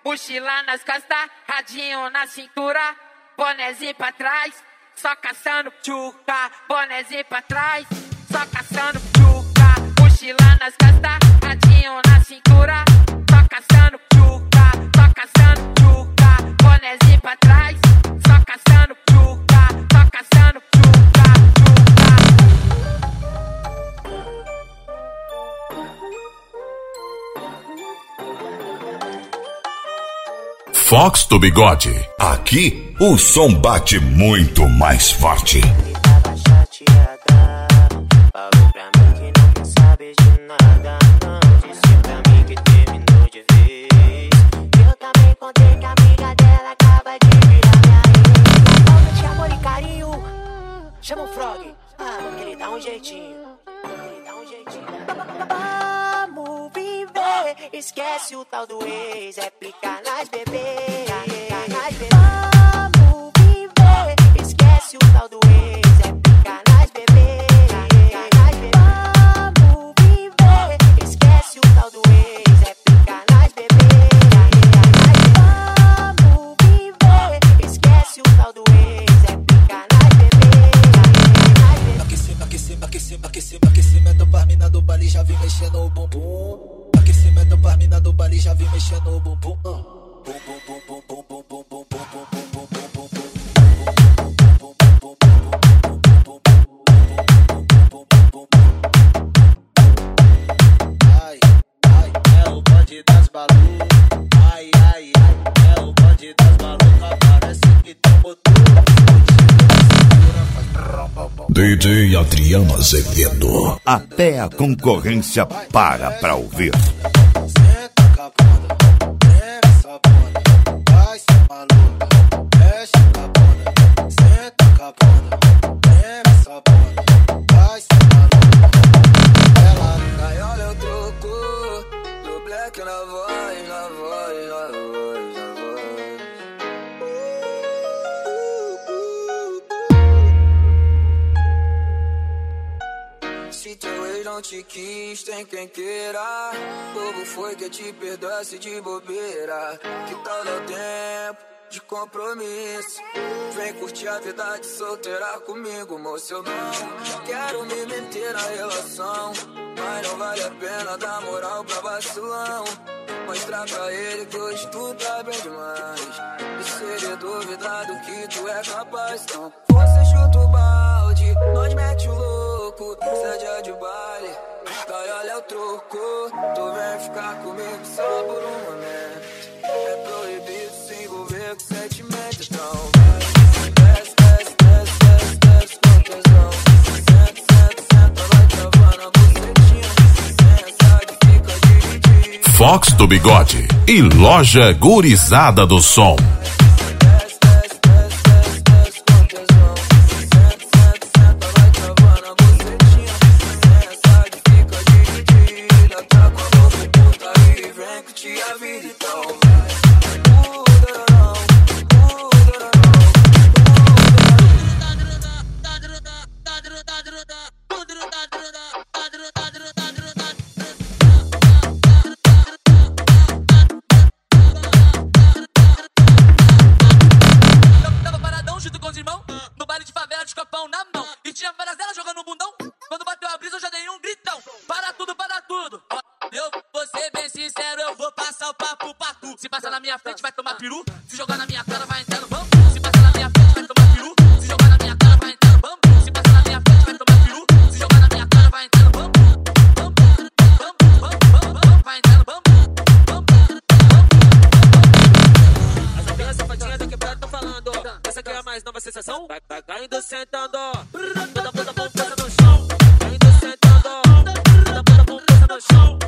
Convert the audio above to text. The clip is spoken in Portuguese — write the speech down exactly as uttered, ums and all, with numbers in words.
mochila nas costas, radinho na cintura, bonezinho pra trás, só caçando tchuca, bonezinho pra trás, só caçando tchuca, mochila nas costas, radinho na cintura, só caçando tchuca, só caçando tchuca, bonezinho pra trás, só caçando tchuca, só caçando tchuca, Fox do Bigode. Aqui o som bate muito mais forte. Tava chateada, falou pra mim que não quer saber de nada. Não disse pra mim que terminou de vez. Eu também contei que a amiga dela acaba de virar minha ex. Falta de amor e carinho, chama o Frog. Ah, ele dá um jeitinho, ele dá um jeitinho. Vamos viver, esquece o tal do ex, é picar nas bebês, picar nas bebês. Vamos viver, esquece o tal do ex, é picar nas bebês, picar nas bebês. Vamos viver, esquece o tal do ex, é picar nas bebês, picar nas bebês. Vamos viver, esquece o tal do ex, é picar nas bebês, picar nas bebês. Aquecimento, aquecimento, aquecimento, aquecimento, aquecimento, pra mina do baile já vim mexendo o bumbum. Aquecimento pra mina do baile já vim mexendo o bumbum. Bum bum bum bum bum bum bum bum bum bum bum bum bum bum. Ai, ai, é o bonde das balu. Ai, ai, ai, é o bonde das malucas. Parece que tomou tudo. D J Adriano Azevedo. Até a concorrência para pra ouvir. Senta com a bunda, treme essa bunda, vai ser maluca, mexe com a bunda. Senta com a bunda, treme essa bunda, vai ser maluca. Ela cai, olha eu troco, do black na voz, na voz, na voz, na voz. Se teu ex não te quis, tem quem queira. Bobo foi que te perdoasse de bobeira. Que tal dar tempo de compromisso? Vem curtir a vida de solteira comigo, moço. Eu não quero me meter na relação, mas não vale a pena dar moral pra vacilão. Mostrar pra ele que hoje tu tá bem demais, e se ele duvidar do que tu é capaz, então você chuta o balde, nós mete o louco, seja de baile, daí olha o troco. Tu vem ficar comigo só por um momento, é proibido se envolver com sentimento. Então vai, desce, desce, desce, desce, desce com tesão. Senta, senta, senta, vai travando a bucetinha. Senta que fica dividido. Fox do Bigode e Loja Gurizada do Som. Se passar na minha frente vai tomar peru, se jogar na minha cara vai entrar no bambu. Se passar na minha frente vai tomar peru, se jogar na minha cara vai entrar no bambu. Se passar na minha frente vai tomar peru, se jogar na minha cara vai entrar no bambu. Bambu, bambu, bambu, bambu, vai entrar no bambu. Bambu, bambu. As amigas safadinhas da quebrada tão falando, essa aqui é a mais nova sensação. Vai, vai caindo sentando, toda bunda com força no chão. Caindo sentando, toda bunda com força no chão.